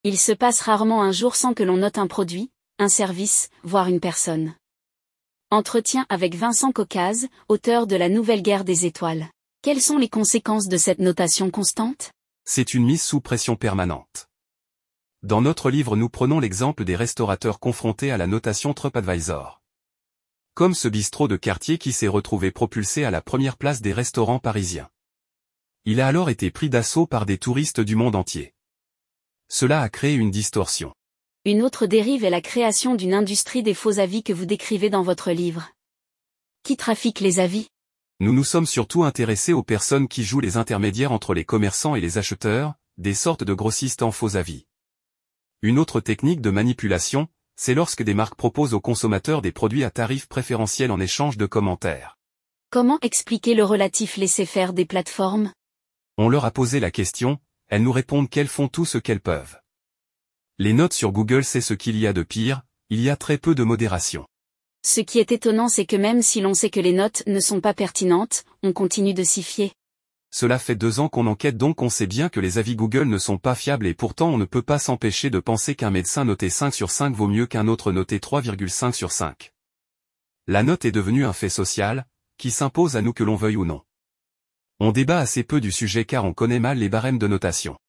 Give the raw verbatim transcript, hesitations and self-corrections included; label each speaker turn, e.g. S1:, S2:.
S1: Il se passe rarement un jour sans que l'on note un produit, un service, voire une personne. Entretien avec Vincent Caucase, auteur de La Nouvelle Guerre des Étoiles. Quelles sont les conséquences de cette notation constante?
S2: C'est une mise sous pression permanente. Dans notre livre, nous prenons l'exemple des restaurateurs confrontés à la notation TripAdvisor. Comme ce bistrot de quartier qui s'est retrouvé propulsé à la première place des restaurants parisiens. Il a alors été pris d'assaut par des touristes du monde entier. Cela a créé une distorsion.
S1: Une autre dérive est la création d'une industrie des faux avis que vous décrivez dans votre livre. Qui trafique les avis?
S2: Nous nous sommes surtout intéressés aux personnes qui jouent les intermédiaires entre les commerçants et les acheteurs, des sortes de grossistes en faux avis. Une autre technique de manipulation, c'est lorsque des marques proposent aux consommateurs des produits à tarif préférentiel en échange de commentaires.
S1: Comment expliquer le relatif laisser-faire des plateformes?
S2: On leur a posé la question, elles nous répondent qu'elles font tout ce qu'elles peuvent. Les notes sur Google, c'est ce qu'il y a de pire, il y a très peu de modération.
S1: Ce qui est étonnant, c'est que même si l'on sait que les notes ne sont pas pertinentes, on continue de s'y fier.
S2: Cela fait deux ans qu'on enquête, donc on sait bien que les avis Google ne sont pas fiables et pourtant on ne peut pas s'empêcher de penser qu'un médecin noté cinq sur cinq vaut mieux qu'un autre noté trois virgule cinq sur cinq. La note est devenue un fait social, qui s'impose à nous que l'on veuille ou non. On débat assez peu du sujet car on connaît mal les barèmes de notation.